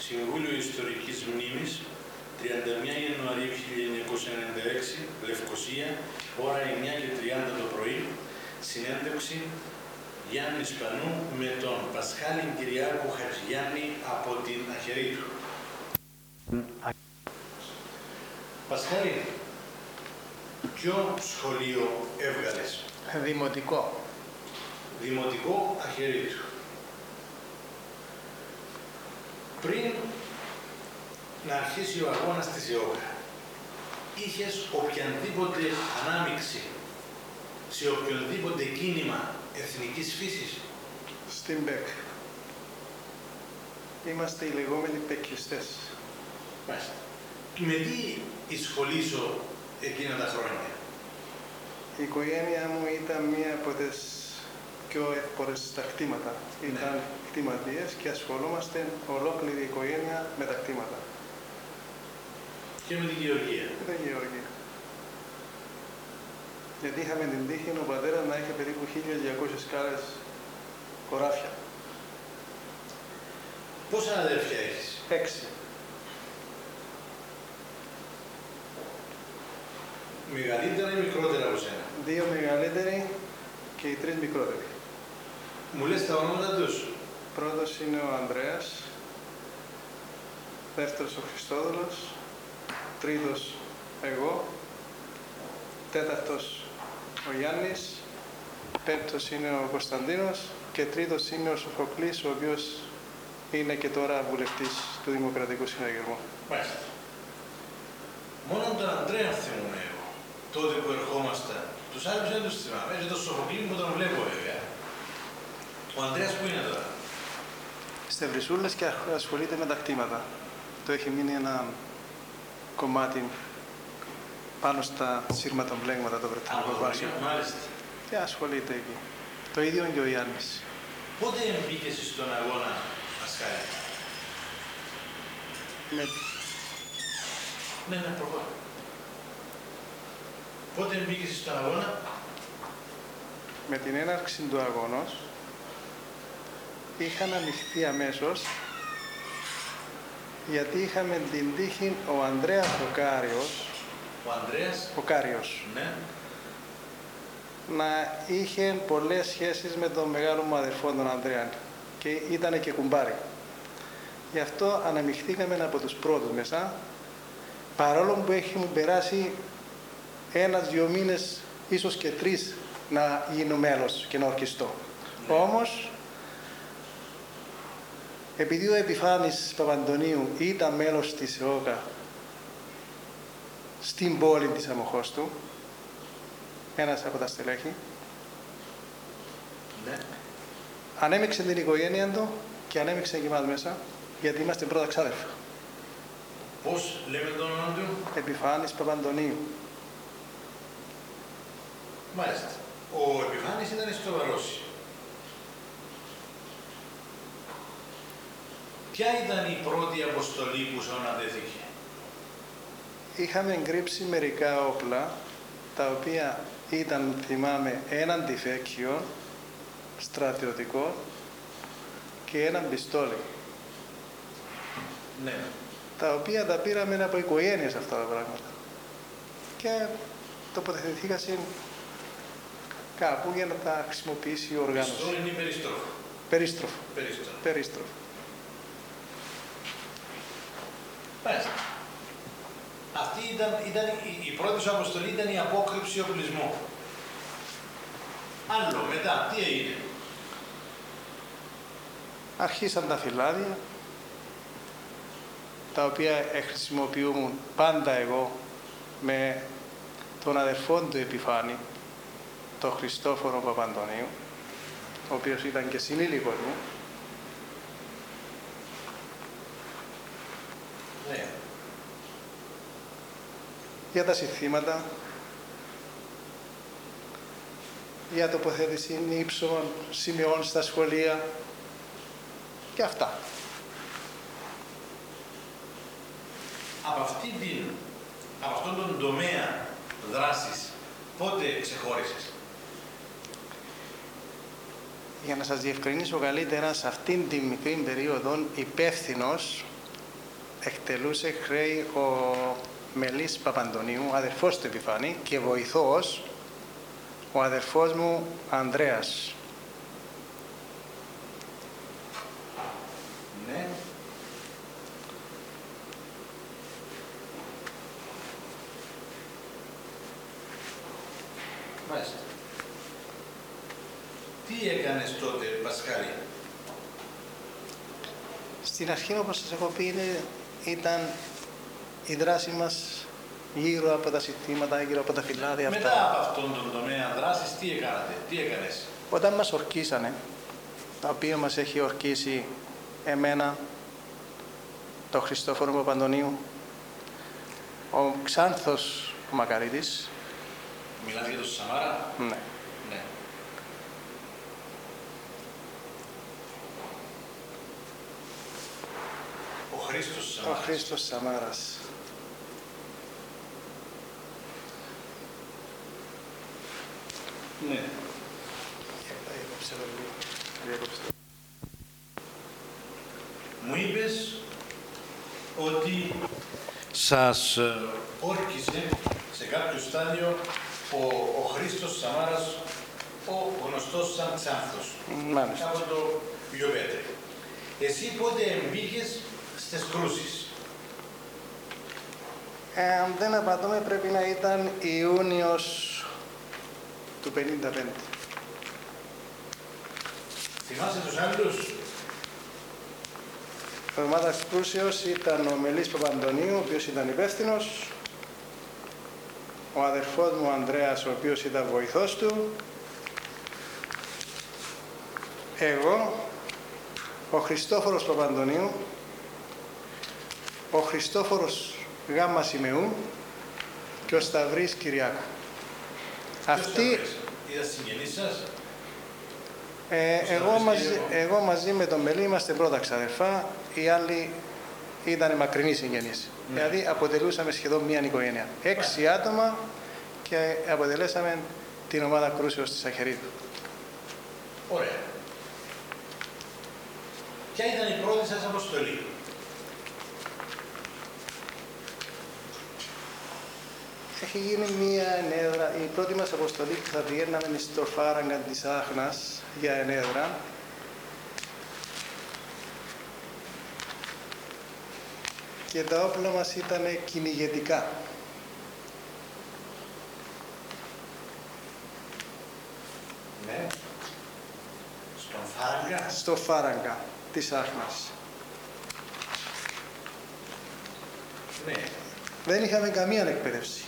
Συμβούλιο Ιστορικής Μνήμης, 31 Ιανουαρίου 1996, Λευκοσία, ώρα 9:30 το πρωί, συνέντευξη Γιάννης Πανού με τον Πασχάλη Κυριάκο Χατζηγιάννη από την Αχαιρίτου. Πασχάλη, ποιο σχολείο έβγαλες? Δημοτικό. Δημοτικό Αχαιρίτου. Πριν να αρχίσει ο αγώνας της ΕΟΚΑ, είχες οποιαδήποτε ανάμειξη σε οποιοδήποτε κίνημα εθνικής φύσης? Στην ΠΕΚ. Είμαστε οι λεγόμενοι πεκιστές. Μάλιστα. Με τι εισχολείσαι εκείνα τα χρόνια? Η οικογένεια μου ήταν μία από τις πιο εύπορες στα κτήματα. Ήταν κτηματίες και ασχολούμαστε ολόκληρη η οικογένεια με τα κτήματα. Και με την γεωργία? Με την γεωργία. Γιατί είχαμε την τύχη ο πατέρας να είχε περίπου 1200 σκάλες χωράφια. Πόσα αδέρφια έχεις? 6. Μεγαλύτερα ή μικρότερα από σένα? 2 μεγαλύτεροι και οι 3 μικρότεροι. Μου λες τα ονόματα τους? Πρώτος είναι ο Ανδρέας, δεύτερος ο Χριστόδουλος, τρίτος εγώ, τέταρτος ο Γιάννης, πέμπτος είναι ο Κωνσταντίνος και τρίτος είναι ο Σοφοκλής, ο οποίος είναι και τώρα βουλευτής του Δημοκρατικού Συναγερμού. Μάλιστα. Μόνο τον Ανδρέα θυμούμαι εγώ, τότε που ερχόμασταν. Τους άλλους δεν τους θυμάμαι, και τον Σοφοκλή που τον βλέπω βέβαια. Ο Ανδρέας που είναι τώρα? Στη Βρυσούλες και ασχολείται με τα κτήματα. Το έχει μείνει ένα κομμάτι πάνω στα σύρματομπλέγματα, το βρετανικό βάσιο. Μάλιστα. Και ασχολείται εκεί. Το ίδιο και ο Γιάννης. Πότε μπήκες στον αγώνα, Πασχάλη? Ναι, προχωρά. Πότε μπήκες στον αγώνα? Με την έναρξη του αγώνος είχαν ανοιχτεί αμέσως, γιατί είχαμε την τύχη ο Ανδρέας ο Κάριος, ο Κάριος, ναι, να είχε πολλές σχέσεις με τον μεγάλο μου αδερφό τον Ανδρέα και ήταν και κουμπάρι. Γι' αυτό αναμειχθήκαμε από τους πρώτους μέσα, παρόλο που έχουμε περάσει 1-2 μήνες, ίσως και 3, να γίνω μέλος και να ορκιστώ. Ναι. Όμως, επειδή ο Επιφάνης Παπαντονίου ήταν μέλος της ΕΟΚΑ στην πόλη της Αμοχώστου, ένας από τα στελέχη, ναι, ανέμειξε την οικογένεια του και ανέμειξε και εμάς μέσα, γιατί είμαστε πρώτα ξάδερφα. Πώς λέμε το όνομα του? Επιφάνης Παπαντονίου. Μάλιστα. Ο Επιφάνης ήταν στο Βαρόσι. Ποια ήταν η πρώτη αποστολή που σου ανατέθηκε? Είχαμε εγκρύψει μερικά όπλα, τα οποία ήταν, θυμάμαι, έναν τυφέκιο στρατιωτικό και έναν πιστόλι. Ναι. Τα οποία τα πήραμε από οικογένειες αυτά τα πράγματα. Και τοποθετηθήκασαν κάπου για να τα χρησιμοποιήσει η οργάνωση. Πιστόλι είναι περιστρόφο. Περίστροφο. Περίστροφο. Περίστροφο. Μάλιστα. Αυτή ήταν η πρώτη σου αποστολή, ήταν η απόκρυψη οπλισμού. Άλλο, μετά, τι έγινε? Αρχίσαν τα φυλάδια, τα οποία χρησιμοποιούμουν πάντα εγώ με τον αδερφό του Επιφάνη, τον Χριστόφορο Παπαντονίου, ο οποίος ήταν και συνήλικος μου. Ναι. Για τα συνθήματα, για τοποθέτηση ύψων, σημειών στα σχολεία και αυτά. Από αυτόν τον τομέα δράσης, πότε ξεχώρισες? Για να σας διευκρινίσω καλύτερα, σε αυτήν την μικρή περίοδο υπεύθυνος εκτελούσε χρέη ο Μελής Παπαντονίου, αδερφός του Επιφάνη, και βοηθός ο αδερφός μου Ανδρέας. Ναι. Μάλιστα. Τι έκανες τότε, Πασχάλη? Στην αρχή, όπως σας έχω πει, ήταν η δράση μας γύρω από τα συστήματα, γύρω από τα φυλάδια αυτά. Μετά από αυτόν τον τομέα δράσης, τι έκανατε, τι έκανες? Όταν μας ορκίσανε, το οποίο μας έχει ορκίσει εμένα, τον Χριστόφορο Παπαντονίου, ο Ξάνθος ο Μακαρίτης. Μιλάτε για τον Σαμάρα? Ναι. Ναι. Ο Χρήστος Ο Σαμάρας. Χρήστος Σαμάρας. Ναι. Μου είπες ότι σας όρκισε σε κάποιο στάδιο ο Χρήστος Σαμάρας, ο γνωστός σαν Ξάνθος, Μάλιστα. από το Λιοπέτρι. Εσύ πότε μπήκες στις κρούσεις? Αν δεν απατώμε, πρέπει να ήταν Ιούνιος του 55. Θυμάσαι τους άλλους? Η ομάδα της Κρούσεως ήταν ο Μελής Παπαντονίου, ο οποίος ήταν υπεύθυνος, ο αδερφός μου Ανδρέας, ο οποίος ήταν βοηθός του, εγώ, ο Χριστόφορος Παπαντονίου, ο Χριστόφορος Γάμμα Σιμεού και ο Σταυρής Κυριάκου. Αυτοί, Είδα συγγενείς σας? εγώ μαζί με τον Μελή είμαστε πρώτα ξαδερφά, οι άλλοι ήταν μακρινοί συγγενείς. Ναι. Δηλαδή αποτελούσαμε σχεδόν μία οικογένεια. 6 άτομα και αποτελέσαμε την ομάδα Κρούσεως της Αχερίδου. Ωραία. Ποια ήταν η πρώτη σας αποστολή? Έχει γίνει μία ενέδρα, η πρώτη μας αποστολή που θα πηγαίναμε στο Φάραγγα της Άχνας για ενέδρα. Και τα όπλα μας ήταν κυνηγετικά. Ναι. Στον Φάραγγα. Στο Φάραγγα της Άχνας. Ναι. Δεν είχαμε καμία εκπαίδευση.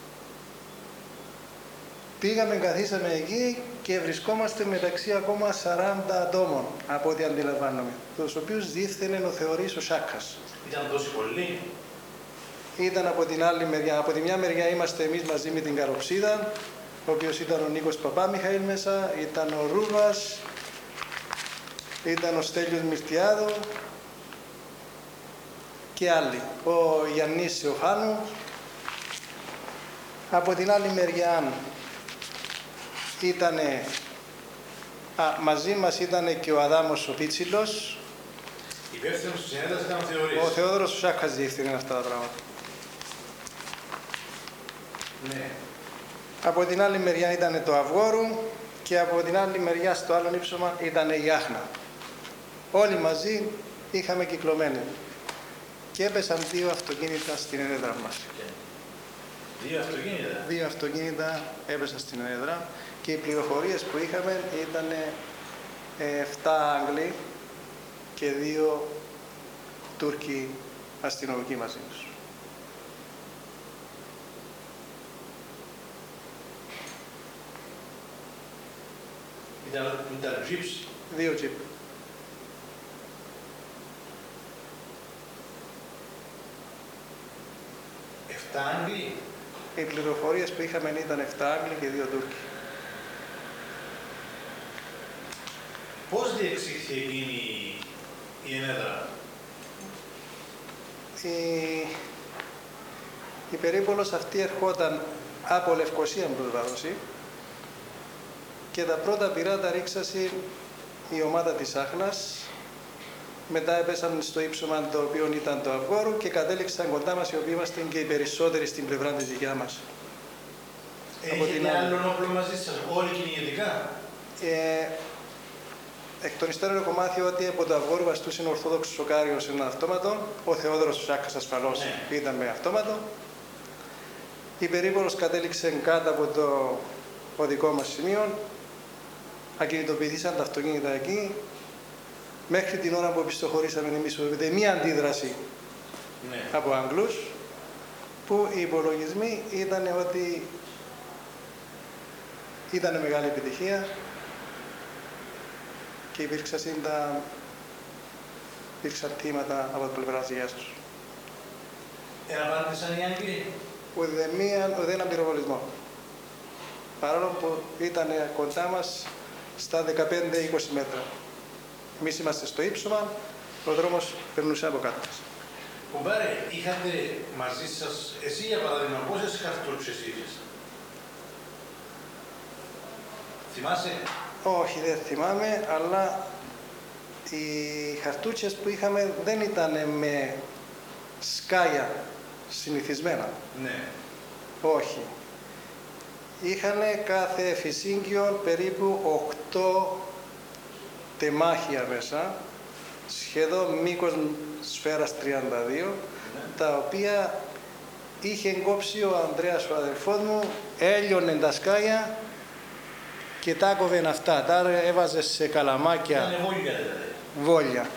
Πήγαμε, καθίσαμε εκεί και βρισκόμαστε μεταξύ ακόμα 40 ατόμων, από ό,τι αντιλαμβάνομαι, τους οποίους διεύθυνε ο Θεωρής ο Σάκας. Ήταν τόσοι πολλοί? Ήταν από την άλλη μεριά. Από τη μια μεριά είμαστε εμείς μαζί με την Καροψίδα, ο οποίος ήταν ο Νίκος Παπάμιχαήλ μέσα, ήταν ο Ρούβας, ήταν ο Στέλιος Μυρτιάδου και άλλοι. Ο Γιαννής Σεοφάνου. Από την άλλη μεριά μαζί μας ήταν και ο Αδάμος ο Πίτσιλος. Υπεύθυνος της συνέντασης ήταν ο Θεωρής. Ο Θεόδωρος ο Σάκας διεύθυνε αυτά τα πράγματα. Ναι. Από την άλλη μεριά ήταν το Αυγόρου και από την άλλη μεριά στο άλλο ύψωμα ήταν η Άχνα. Όλοι μαζί είχαμε κυκλωμένοι. Και έπεσαν 2 αυτοκίνητα στην ενέδρα μας. Δύο αυτοκίνητα. 2 αυτοκίνητα έπεσαν στην ενέδρα και οι πληροφορίες που είχαμε ήταν 7 Άγγλοι και 2 Τούρκοι αστυνομικοί μαζί τους. Ήταν τζιπς. 2 τζιπ. Εφτά Άγγλοι. Οι πληροφορίες που είχαμε ήταν 7 Άγγλοι και 2 Τούρκοι. Πώς διεξήχθη εκείνη η ενέδρα? Η περίπολος αυτή ερχόταν από Λευκοσία μπροστά και τα πρώτα πυράτα ρίξασε η ομάδα της Άχνας Μετά έπεσαν στο ύψωμα το οποίο ήταν το Αυγόρου και κατέληξαν κοντά μας, οι οποίοι είμαστε και οι περισσότεροι στην πλευρά της δικιά μας. Έχετε άλλον όπλο μαζί σας, όλοι κυνηγετικά? Εκ των υστέρων κομμάτι ότι από το Αυγόρου βαστούσε ο Ορθόδοξος Σοκάριος ένα αυτόματο, ο Θεόδωρος Σάκας ασφαλώς ήταν με αυτόματο. Η περίπολος κατέληξε κάτω από το οδικό μας σημείο, ακινητοποιήθησαν τα αυτοκίνητα εκεί, μέχρι την ώρα που επιστοχωρήσαμε εμείς με μία αντίδραση από Αγγλούς, που οι υπολογισμοί ήταν ότι ήταν μεγάλη επιτυχία και υπήρξαν θύματα από την πλευρά της υγείας τους. Απάντησαν οι Άγγλοι? Ούτε έναν πυροβολισμό. Παρόλο που ήταν κοντά μας στα 15-20 μέτρα. Εμείς είμαστε στο ύψωμα, ο δρόμος περνούσε από κάτω μας. Κουμπάρε, είχατε μαζί σας, εσύ για παράδειγμα, πόσες χαρτούτσες είχες? Θυμάσαι? Όχι, δεν θυμάμαι, αλλά οι χαρτούτσες που είχαμε δεν ήταν με σκάλια συνηθισμένα. Ναι. Όχι. Είχανε κάθε φυσίγγιο περίπου 8 τεμάχια μέσα, σχεδόν μήκος σφαίρας 32, τα οποία είχε κόψει ο Ανδρέας, ο αδελφός μου, έλειωνε τα σκάλια και τα κόβαινε αυτά. Τα έβαζε σε καλαμάκια. Ήταν βόλια δηλαδή. Βόλια.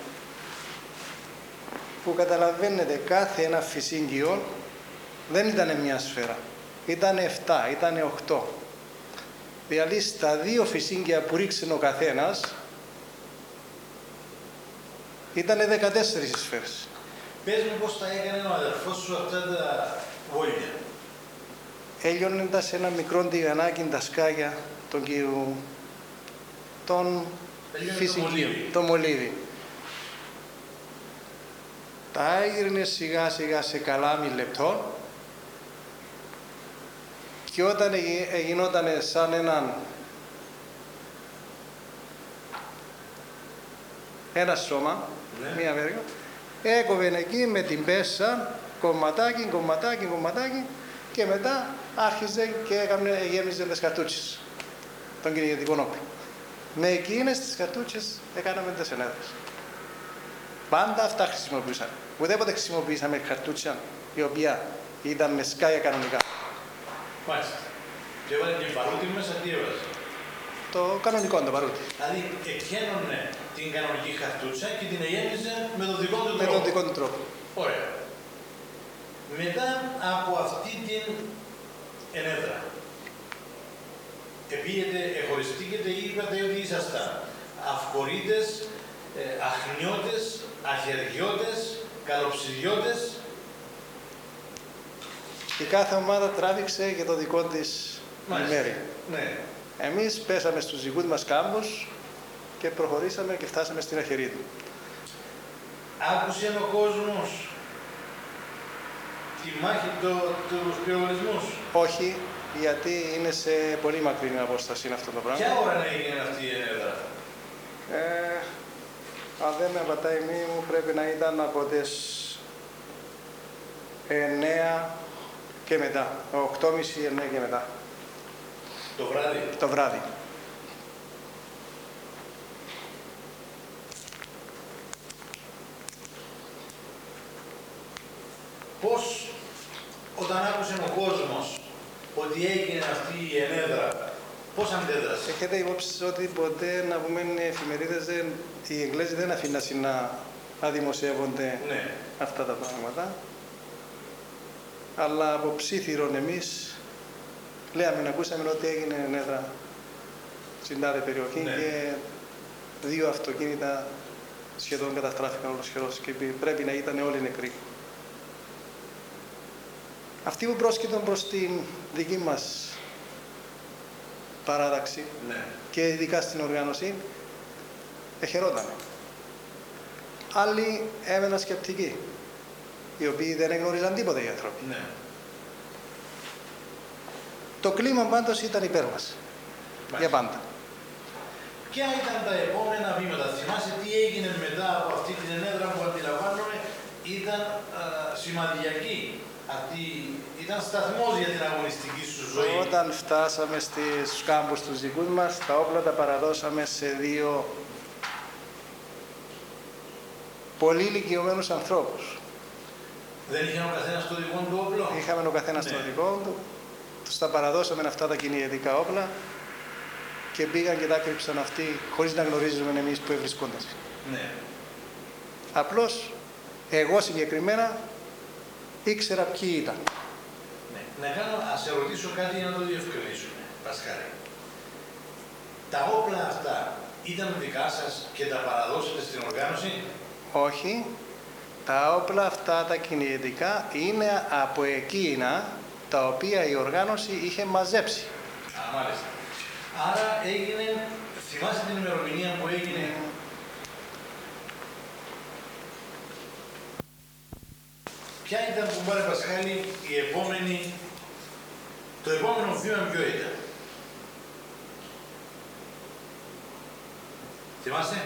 Που καταλαβαίνετε, κάθε ένα φυσίγγιο δεν ήταν μια σφαίρα. Ήταν 7, ήταν 8. Δηλαδή στα 2 φυσίγγια που ρίξε ο καθένας ήταν 14 σφαίρες. Πες μου πώς τα έκανε ο αδερφός σου αυτά τα βόλια. Έλειωνε τα σε ένα μικρό τηγανάκι τα σκάγια των φυσικίων, το μολύβι. Τα έγειρνε σιγά σιγά σε καλάμι λεπτών και όταν γινόταν σαν ένα σώμα, μία βέργα, έκοβε εκεί με την πέσα κομματάκι και μετά άρχιζε και γέμιζε τις χαρτούτσες των κυνηγετικών όπλων. Με εκείνες τις χαρτούτσες έκαναμε τις ενέδρες. Πάντα αυτά χρησιμοποιούσαμε. Ουδέποτε χρησιμοποιήσαμε χαρτούτσια η οποία ήταν με σκάλια κανονικά. Μάλιστα. Και έβαλε και παρούτι μέσα, τι έβαζε? Το κανονικό, το παρούτι. Δηλαδή εκχαίνωνε την κανονική χαρτούτσα και την γέμιζε με τον δικό του τρόπο. Με τον δικό του τρόπο. Ωραία. Μετά από αυτή την ενέδρα, επήγετε, εχωριστήκετε ή είπατε ότι ήσασταν αυκορίτες, αχνιώτες, αχεργιώτες, καλοψηριώτες? Η κάθε ομάδα τράβηξε για το δικό της μέρη. Ναι. Εμείς πέσαμε στους δικούς μας κάμπους και προχωρήσαμε και φτάσαμε στην Αχερίδου. Άκουσε ο κόσμος τη μάχη τους πυροβολισμούς? Όχι, γιατί είναι σε πολύ μακρινή απόσταση αυτό το πράγμα. Ποια ώρα έγινε αυτή η ενέδρα? Αν δεν με απατάει η μνήμη μου, πρέπει να ήταν από τις 9 και μετά. 8.30, 9 και μετά. Το βράδυ? Το βράδυ. Πώς, όταν άκουσε ο κόσμος ότι έγινε αυτή η ενέδρα, πώς αντέδρασε? Έχετε υπόψη ότι ποτέ, να πούμε, οι εφημερίδες, οι Εγγλέζοι δεν αφήνασαν να δημοσιεύονται αυτά τα πράγματα. Αλλά από ψήθυρον εμείς λέμε, ακούσαμε ότι έγινε ενέδρα στην τάδε περιοχή και 2 αυτοκίνητα σχεδόν καταστράφηκαν ολοσχερώς και πρέπει να ήταν όλοι νεκροί. Αυτοί που πρόσκειταν προς την δική μας παράταξη και ειδικά στην οργάνωση, εχαιρόταν. Άλλοι έμεναν σκεπτικοί, οι οποίοι δεν εγνώριζαν τίποτα οι άνθρωποι. Το κλίμα πάντως ήταν υπέρ μας, για πάντα. Ποια ήταν τα επόμενα βήματα, θυμάσαι τι έγινε μετά από αυτή την ενέδρα που αντιλαμβάνομαι ήταν σημαδιακή. Αυτή ήταν σταθμός για την αγωνιστική σου ζωή. Όταν φτάσαμε στους κάμπους τους δικούς μας, τα όπλα τα παραδώσαμε σε δύο πολύ ηλικιωμένους ανθρώπους. Δεν είχε ο καθένας το δικό του όπλο. Είχαμε ο καθένας το δικό του. Τους τα παραδώσαμε αυτά τα κυνηγετικά όπλα και πήγαν και τα κρύψαν αυτοί χωρίς να γνωρίζουμε εμείς που βρισκόνταν. Ναι. Απλώς εγώ συγκεκριμένα ήξερα ποιοι ήταν. Ναι. Ας σε ρωτήσω κάτι για να το διευκρινίσουμε, Πασχάλη. Τα όπλα αυτά ήταν δικά σας και τα παραδώσετε στην οργάνωση? Όχι. Τα όπλα αυτά τα κυνηγετικά είναι από εκείνα τα οποία η οργάνωση είχε μαζέψει. Α, μάλιστα. Άρα έγινε, θυμάσαι την ημερομηνία που έγινε? Ποια ήταν, κουμπάρε Πασχάλη, το επόμενο βήμα ποιο ήταν? Θυμάσαι?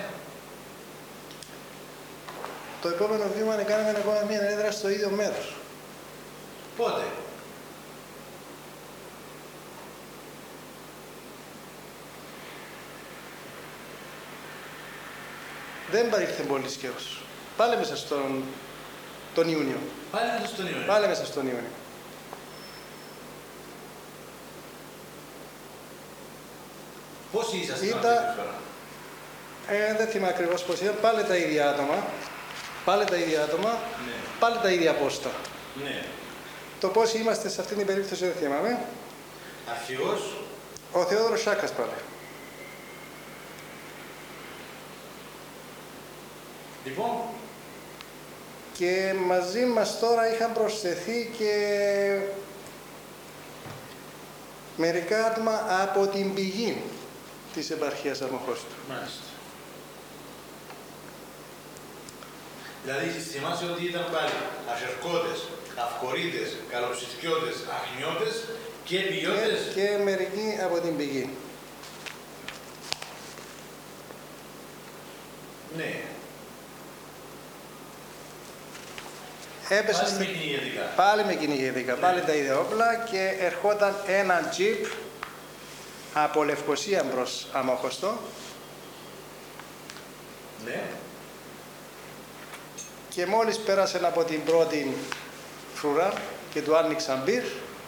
Το επόμενο βήμα είναι κάναμε ακόμα μια ενέδρα στο ίδιο μέρος. Πότε? Δεν παρήλθε πολύ καιρός. Πάλι μέσα τον Ιούνιο. Πάλι μέσα στον Ιούνιο. Πάλι μέσα στον Ιούνιο. Πόσοι ήσασταν αυτή τη φορά? Δεν θυμάμαι ακριβώς πώς ήταν. Πάλι τα ίδια άτομα. Πάλι τα ίδια άτομα. Ναι. Πάλι τα ίδια πόστα. Ναι. Το πόσοι είμαστε σε αυτήν την περίπτωση δεν θυμάμαι. Αρχηγός? Ο Θεόδωρος Σάκας πάλι. Λοιπόν. Και μαζί μας τώρα είχαν προσθεθεί και μερικά άτομα από την πηγή της επαρχίας Αμοχώστου. Μάλιστα. Δηλαδή θυμάσαι ότι ήταν πάλι Αζερκώτες, Αυκορίτες, Καλοψηφιώτες, Αχνιώτες και Πηγιώτες. Και μερικοί από την πηγή. Ναι. Έπεσε Πάλι με κυνηγετικά. Πάλι με κυνηγετικά, πάλι τα ίδια όπλα και ερχόταν ένα τζιπ από Λευκοσία προς Αμοχωστό. Ναι. Και μόλις πέρασε από την πρώτη φρουρά και του άνοιξαν μπυρ,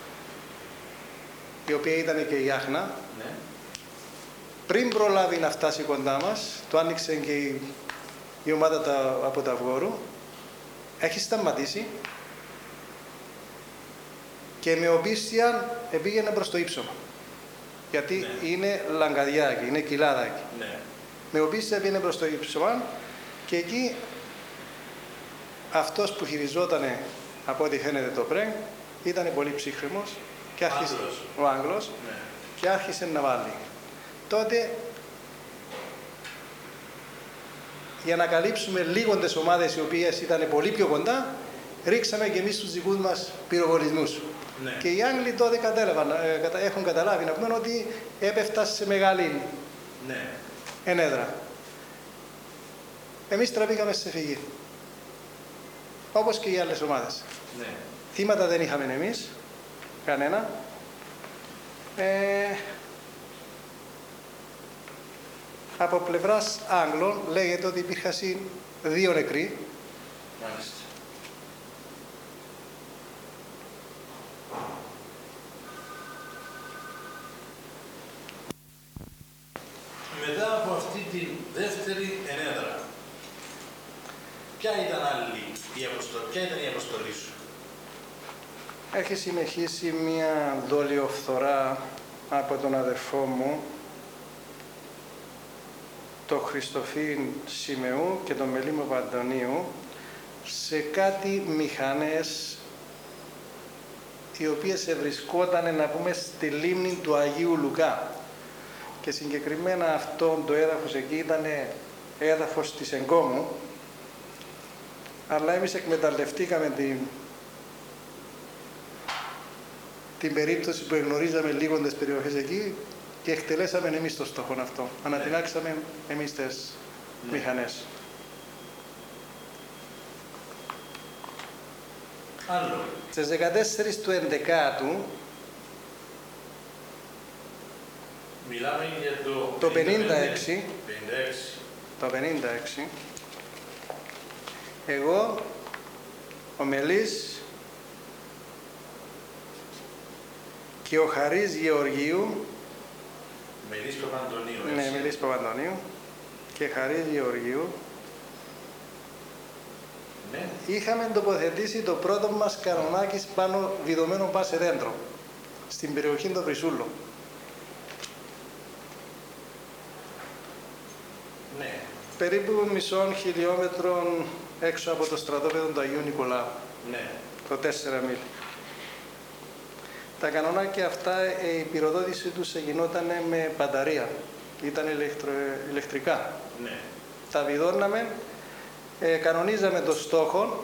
η οποία ήταν και η Άχνα, Ναι. πριν προλάβει να φτάσει κοντά μας, του άνοιξε και η ομάδα από τα Αυγόρου, έχει σταματήσει και με οπίστια πήγαινε προς το ύψωμα. Γιατί Ναι. είναι λαγκαδιάκι, είναι κοιλάδάκι. Ναι. Με οπίστια πήγαινε προς το ύψωμα και εκεί αυτός που χειριζόταν, από ό,τι φαίνεται το πρέγ, ήταν πολύ ψύχρεμος και άρχισε, ο Άγγλος, Ναι. και άρχισε να βάλει. Τότε, για να καλύψουμε λίγο τις ομάδες οι οποίες ήταν πολύ πιο κοντά, ρίξαμε και εμείς τους δικούς μας πυροβολισμούς. Ναι. Και οι Άγγλοι τότε έχουν καταλάβει να πούμε ότι έπεφτα σε μεγάλη Ναι. ενέδρα. Εμείς τραβήκαμε σε φυγή. Όπως και οι άλλες ομάδες. Ναι. Θύματα δεν είχαμε εμείς, κανένα. Από πλευράς Άγγλων λέγεται ότι υπήρχαν 2 νεκροί. Μάλιστα. Μετά από αυτή τη δεύτερη ενέδρα, ποια ήταν η αποστολή σου? Έχει συνεχίσει μια δολιοφθορά από τον αδερφό μου, το Χριστοφίν Σιμεού και τον Μελίμο Παντονίου, σε κάτι μηχανές οι οποίες ευρισκόταν, να πούμε, στη λίμνη του Αγίου Λουκά. Και συγκεκριμένα αυτό το έδαφος εκεί ήταν έδαφος της Εγκόμου, αλλά εμείς εκμεταλλευτήκαμε την περίπτωση που εγνωρίζαμε λίγο τις περιοχές εκεί και εκτελέσαμε εμείς το στόχο αυτό. Ανατινάξαμε εμείς τις μηχανές. Άλλο. Στις 14 του 11ου, Μιλάμε για το 56, 56. το 56, εγώ, ο Μελής και ο Χαρής Γεωργίου, Μελής Παπαντονίου, ναι, έτσι. Μελής Παπαντονίου και Χαρής Γεωργίου, Ναι. είχαμε τοποθετήσει το πρώτο μας κανονάκι πάνω, βιδωμένο πάνω σε δέντρο, στην περιοχή των Βρυσούλων. Ναι. Περίπου μισών χιλιόμετρων έξω από το στρατόπεδο του Αγίου Νικολάου, Ναι. το 4 μίλ. Τα κανονάκια αυτά, η πυροδότηση τους γινόταν με μπαταρία, ήταν ηλεκτρικά. Ναι. Τα βιδώναμε, κανονίζαμε το στόχο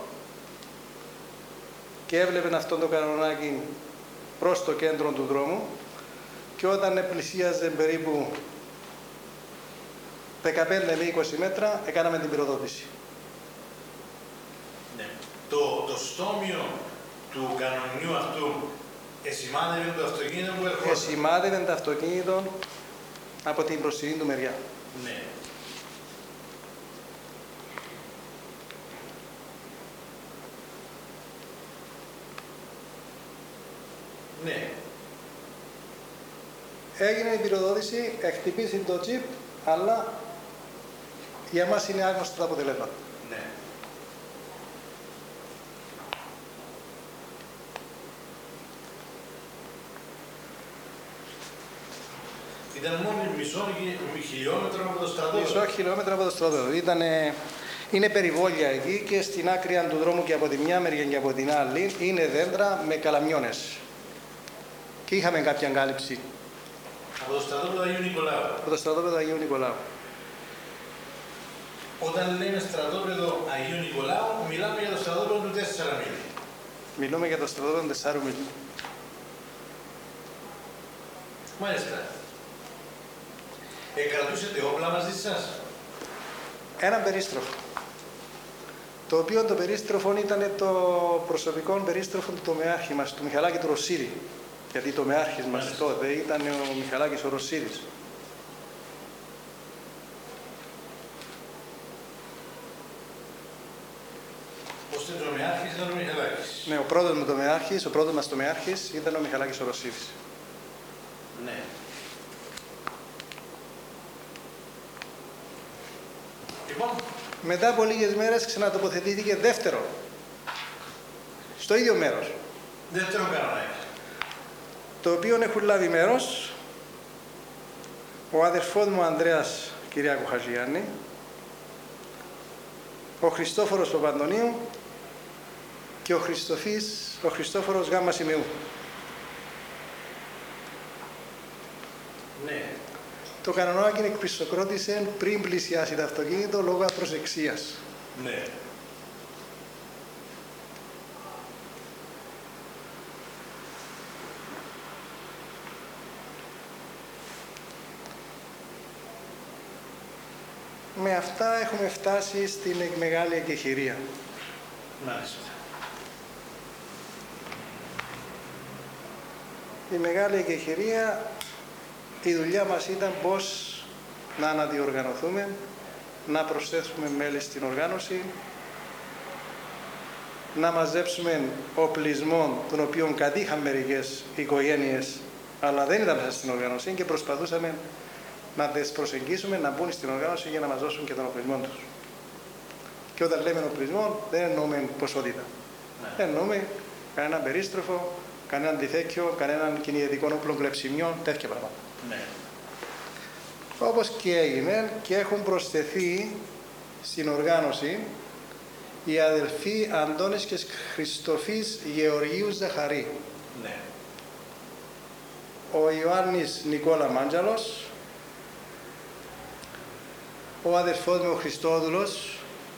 και έβλεπε αυτό το κανονάκι προς το κέντρο του δρόμου και όταν πλησίαζε περίπου 15 με 20 μέτρα, έκαναμε την πυροδότηση. Ναι. Το στόμιο του κανονιού αυτού εσημάδευε το αυτοκίνητο που ερχόταν. Εσημάδευε το αυτοκίνητο από την μπροστινή του μεριά. Ναι. Ναι. Έγινε η πυροδότηση, χτυπήσει το τσιπ, αλλά για μας είναι άγνωστο τα αποτελέσματα. Ναι. Ήταν μόνο μισό χιλιόμετρο από το στρατόπεδο. Μισό χιλιόμετρο από το στρατόπεδο. Είναι περιβόλια εκεί και στην άκρη του δρόμου και από τη μια μεριά και από την άλλη είναι δέντρα με καλαμιώνες. Και είχαμε κάποια εγκάλυψη Από το στρατόπεδο Αγίου Νικολάου. από το στρατόπεδο Αγίου Νικολάου. Όταν λέμε στρατόπεδο Αγίου Νικολάου, μιλάμε για το στρατόπεδο του 4 μίλη. Μιλούμε για το στρατόπεδο 4 μίλ. Μάλιστα. Κρατούσετε όπλα μαζί σας. Έναν περίστροφο. Το οποίο το περίστροφο ήταν το προσωπικό περίστροφο του τομεάρχη μας, του Μιχαλάκη του Ρωσίδη. Γιατί το τομεάρχης μας τότε ήταν ο Μιχαλάκης ο Ρωσίδης. Ώστε το τομεάρχης ήταν ο Μιχαλάκης. Ναι, ο πρώτος μου τομεάρχης, ο πρώτος μας τομεάρχης ήταν ο Μιχαλάκης ο Ρωσίδης. Ναι. Λοιπόν, Μετά από λίγες μέρες ξανατοποθετήθηκε δεύτερο, στο ίδιο μέρος, δεύτερο κανονάκι. το οποίο έχουν λάβει μέρος ο αδερφός μου Ανδρέας Κυριάκου Χατζηγιάννη, ο Χριστόφορος Παπαντονίου και ο Χριστόφορος Γάμμα Σημεού. Ναι. Το κανονάκι εκπισοκρότησε πριν πλησιάσει το αυτοκίνητο λόγω απροσεξίας. Ναι. Με αυτά έχουμε φτάσει στην μεγάλη εκεχηρία. Μάλιστα. Η μεγάλη εκεχηρία, η δουλειά μας ήταν πώς να αναδιοργανωθούμε, να προσθέσουμε μέλη στην οργάνωση, να μαζέψουμε οπλισμό, τον οποίο κατήχαν μερικές οικογένειες, αλλά δεν ήταν μέσα στην οργάνωση και προσπαθούσαμε να τις προσεγγίσουμε, να μπουν στην οργάνωση για να μας δώσουν και τον οπλισμό τους. Και όταν λέμε οπλισμό, δεν εννοούμε ποσότητα. Ναι. Εννοούμε κανέναν περίστροφο, κανέναν αντιθέκιο, κανέναν κυνηγετικό όπλο κλεψιμιών, τέτοια πράγματα. Ναι. Όπως και έγινε και έχουν προσθεθεί στην οργάνωση οι αδελφοί Αντώνης και Χριστοφής Γεωργίου Ζαχαρή, Ναι. ο Ιωάννης Νικόλα Μάντζαλος, ο αδελφός μου ο Χριστόδουλος,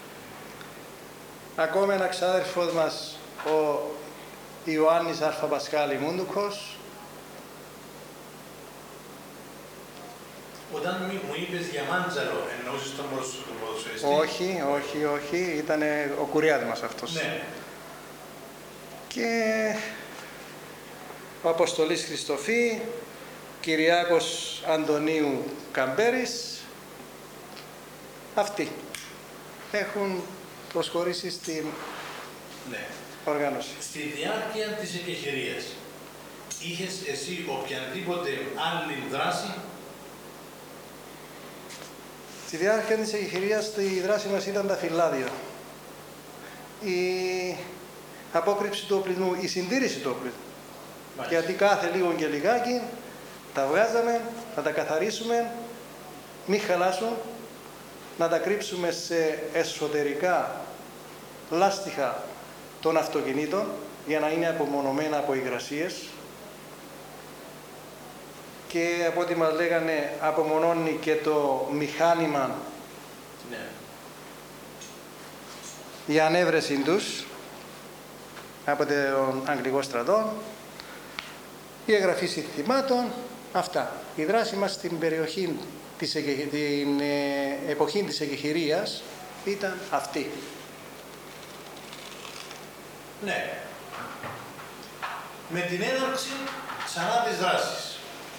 ακόμα ένα ξάδερφός μας ο Ιωάννης Αρφαπασχάλη Μούντουκος, Όταν μου είπες για Μάντζαρο, εννοούσες τον ποδοσφαιριστή? Όχι, ήταν ο Κουριάδης μας αυτός. Ναι. Και ο Αποστολής Χριστοφή, Κυριάκος Αντωνίου Καμπέρης, αυτοί έχουν προσχωρήσει στην οργάνωση. Στη διάρκεια της εκεχηρίας, είχες εσύ οποιαδήποτε άλλη δράση? Στη διάρκεια της εκεχηρίας η δράση μας ήταν τα φυλάδια. Η απόκρυψη του οπλισμού, η συντήρηση του οπλισμού. Μάλιστα. Γιατί κάθε λίγο και λιγάκι τα βγάζαμε, να τα καθαρίσουμε, μη χαλάσουν, να τα κρύψουμε σε εσωτερικά λάστιχα των αυτοκινήτων για να είναι απομονωμένα από υγρασίες, και από ό,τι μας λέγανε απομονώνει και το μηχάνημα, Ναι. η ανέβρεση τους από τον Αγγλικό στρατό, η εγγραφή συνθημάτων, αυτά. Η δράση μας στην περιοχή την εποχή της εκεχηρίας ήταν αυτή. Ναι. Με την έναρξη ξανά της δράσης.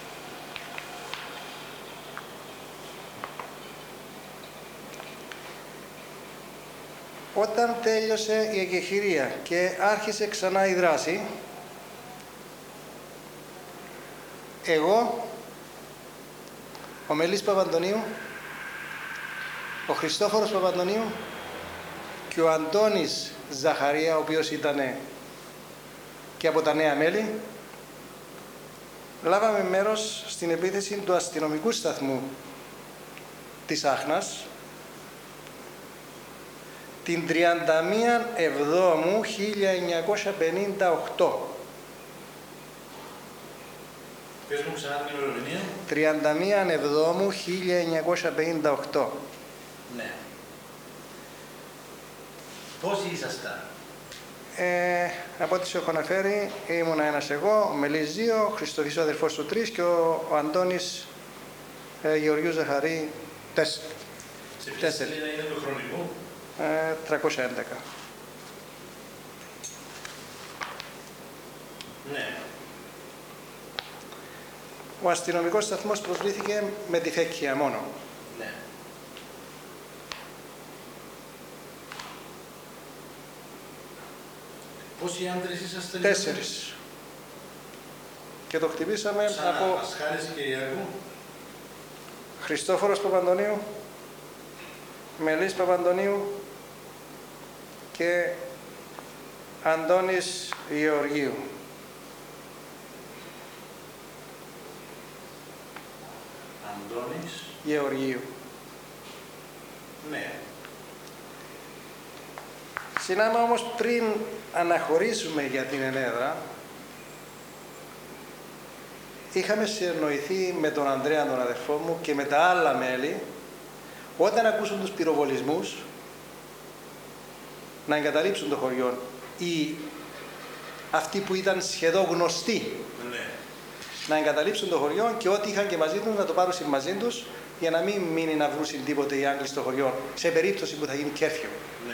Όταν τέλειωσε η εκεχηρία και άρχισε ξανά η δράση, εγώ, ο Μελής Παπαντονίου, ο Χριστόφορος Παπαντονίου και ο Αντώνης Ζαχαρία, ο οποίος ήταν και από τα νέα μέλη, λάβαμε μέρος στην επίθεση του αστυνομικού σταθμού της Άχνας την 31 Εβδόμου 1958. Πες μου ξανά την ημερομηνία. 31 Εβδόμου 1958. Ναι. Πόσοι ήσασταν? Από ό,τι σου έχω αναφέρει, ήμουνα ένας εγώ, ο Μελής 2, ο Χριστοφής ο αδερφός του 3 και ο Αντώνης Γεωργίου Ζαχαρή 4. Σε ποια σελίδα είναι το χρονικό? 311. Ναι. Ο αστυνομικός σταθμός προσβλήθηκε με τη φέκκια μόνο. Ναι. Πόσοι άντρες ήσασταν? 4. Και το χτυπήσαμε από Πασχάλης Κυριακού. Χριστόφορος Παπαντονίου, Μελής Παπαντονίου και Αντώνης Γεωργίου. Αντώνης Γεωργίου. Ναι. Συνάμα όμως, πριν αναχωρήσουμε για την Ενέδρα, είχαμε συνοηθεί με τον Ανδρέα, τον αδερφό μου, και με τα άλλα μέλη, όταν ακούσουν τους πυροβολισμούς, να εγκαταλείψουν το χωριό. Ή αυτοί που ήταν σχεδόν γνωστοί, Ναι. να εγκαταλείψουν το χωριό και ό,τι είχαν και μαζί τους να το πάρουν μαζί τους, για να μην μείνει να βρουν τίποτε οι Άγγλοι στο χωριό, σε περίπτωση που θα γίνει κέρφιο. Ναι.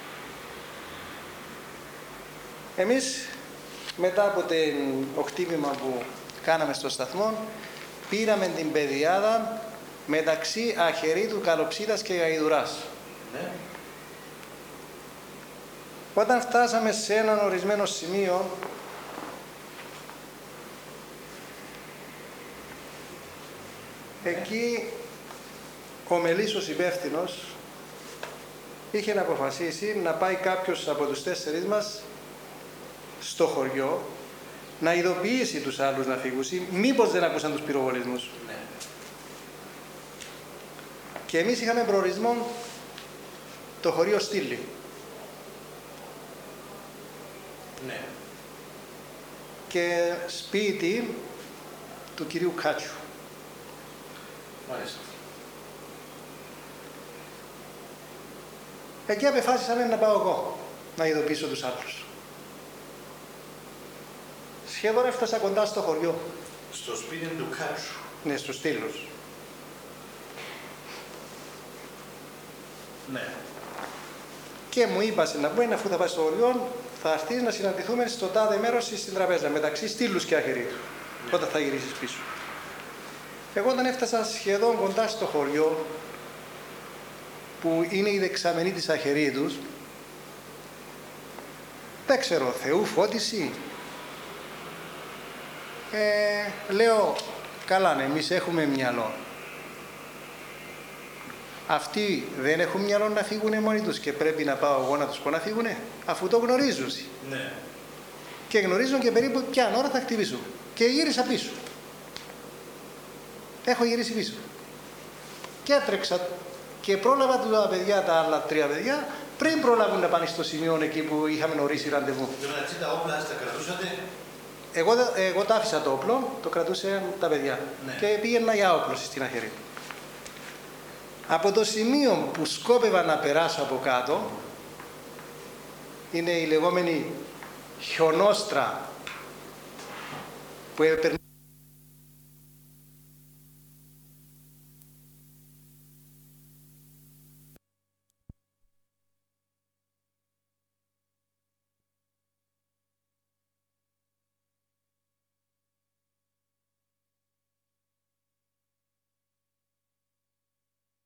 Εμείς, μετά από το χτύπημα που κάναμε στο σταθμό, πήραμε την πεδιάδα μεταξύ Αχερίτου, Καλοψίδας και Γαϊδουράς. Ναι. Όταν φτάσαμε σε έναν ορισμένο σημείο, εκεί ο Μελίσος υπεύθυνος είχε να αποφασίσει να πάει κάποιος από τους 4 μας στο χωριό, να ειδοποιήσει τους άλλους να φύγουν, μήπως δεν ακούσαν τους πυροβολισμούς. Ναι. Και εμείς είχαμε προορισμό το χωρίο Στήλη. Ναι. Και σπίτι του κυρίου Κάτσου. Μάλιστα. Εκεί απεφάσισαμε να πάω εγώ, να ειδοποιήσω τους άλλους. Σχεδόν έφτασα κοντά στο χωριό. Στο σπίτι του Κάτσου. Ναι, στους Στήλους. Ναι. Και μου είπα να πούμε, αφού θα πάει στο χωριό, θα έρθεις να συναντηθούμε στο τάδε μέρος στην τραπέζα, μεταξύ Στήλους και Αχερίτου, όταν θα γυρίσεις πίσω. Εγώ όταν έφτασα σχεδόν κοντά στο χωριό, που είναι η δεξαμενή της Αχερίτους, δεν ξέρω, Θεού φώτιση. Λέω, καλά, ναι, εμείς έχουμε μυαλό. Αυτοί δεν έχουν μυαλό να φύγουν μόνοι τους και πρέπει να πάω εγώ να τους πω να φύγουνε, αφού το γνωρίζουν. Ναι. Και γνωρίζουν και περίπου ποια ώρα θα χτυπήσουν. Και γύρισα πίσω. Έχω γυρίσει πίσω. Και έτρεξα και πρόλαβα τα παιδιά, τα άλλα 3 παιδιά, πριν προλάβουν να πάνε στο σημείο εκεί που είχαμε ορίσει ραντεβού. Δηλαδή τα όπλα τα κρατούσατε? Εγώ τα άφησα το όπλο, το κρατούσαν τα παιδιά. Ναι. Και πήγαινα για όπλο στην Αχερή. Από το σημείο που σκόπευα να περάσω από κάτω, είναι η λεγόμενη χιονόστρα που έπαιρνε